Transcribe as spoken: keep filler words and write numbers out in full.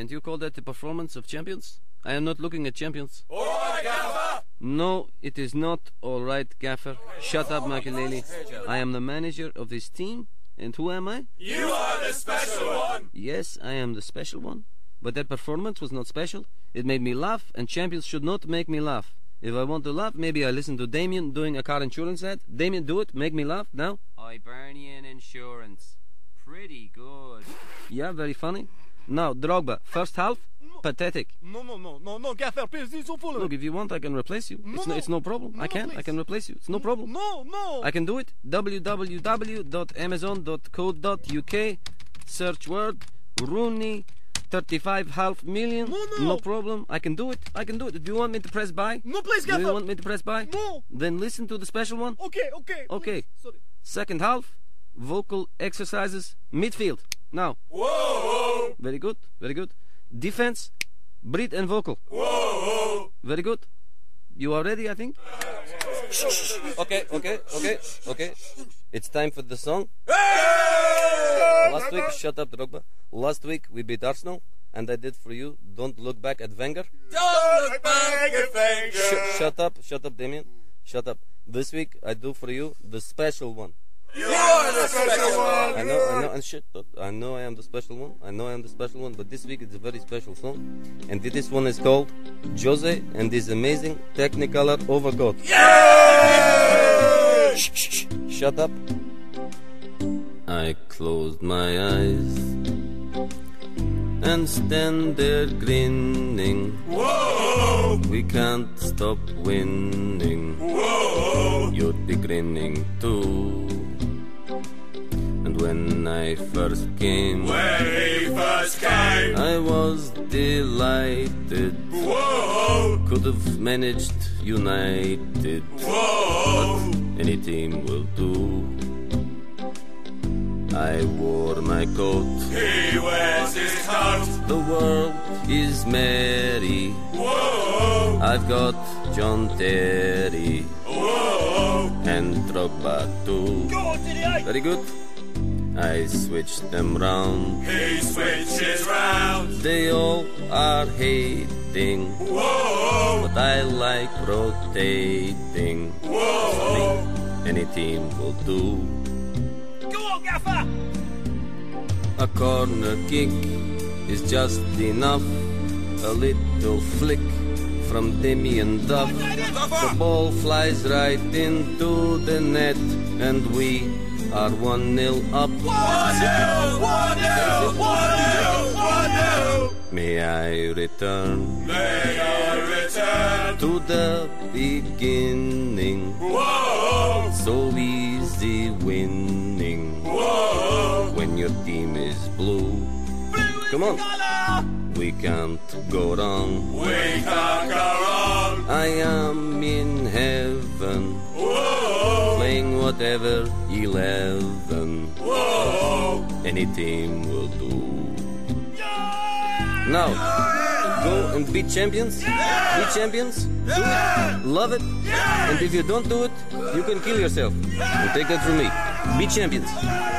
And you call that the performance of champions? I am not looking at champions. All right, Gaffer! No, it is not all right, Gaffer. Shut up, Makelele. I am the manager of this team. And who am I? You are the special one! Yes, I am the special one. But that performance was not special. It made me laugh, and champions should not make me laugh. If I want to laugh, maybe I listen to Damien doing a car insurance ad. Damien, do it. Make me laugh now. Hibernian Insurance. Pretty good. Yeah, very funny. Now, Drogba, first half, no. pathetic. No, no, no, no, no, Gaffer, please, this is so full. Look, if you want, I can replace you. No, it's, no. no, it's no problem. No, I can. please. I can replace you. It's no problem. No, no. I can do it. w w w dot amazon dot co dot u k. Search word Rooney thirty-five half million. No, no. No problem. I can do it. I can do it. Do you want me to press buy? No, please, Do Gaffer. you want me to press buy? No. Then listen to the special one. Okay, okay. Okay. Please. Sorry. Second half, vocal exercises, midfield. Now. Whoa! Very good. Very good. Defense, breathe and vocal. Whoa! Very good. You are ready, I think? Okay, okay, okay, okay. It's time for the song. Last week, shut up, Drogba. Last week, we beat Arsenal, and I did for you, Don't Look Back at Wenger. Don't look back at Wenger! Sh- shut up, shut up, Damien. Shut up. This week, I do for you the special one. You are the special one! I know, I know, and shit, I know I am the special one. I know I am the special one, but this week it's a very special song. And this one is called Jose and his amazing Technicolor overcoat. Yeah! Shh, shh, shh. Shut up. I closed my eyes and stand there grinning. Whoa! We can't stop winning. Whoa! You'd be grinning too. And when I first came, When he first came! I was delighted. Whoa! Could have managed United. Whoa! Any team will do. I wore my coat. He wears his coat! The world is merry. Whoa! I've got John Terry Whoa! and Drogba too. Go, Didier. Very good. I switched them round. He switches round! They all are hating, Whoa! but I like rotating. Whoa! Any team will do. Go on, Gaffer. A corner kick is just enough. A little flick from Damien Duff. The ball flies right into the net, and we are one nil up. One nil! One nil! One nil! One nil! May I return May I return! to the beginning? Whoa! So easy winning Whoa! when your team is blue. Come on, we can't go wrong. We can't go wrong! I am in heaven, Whoa! playing whatever eleven. Whoa! Any team will do. Now, go and beat champions. Beat champions. Do it. Love it. And if you don't do it, you can kill yourself. And take that from me. Beat champions.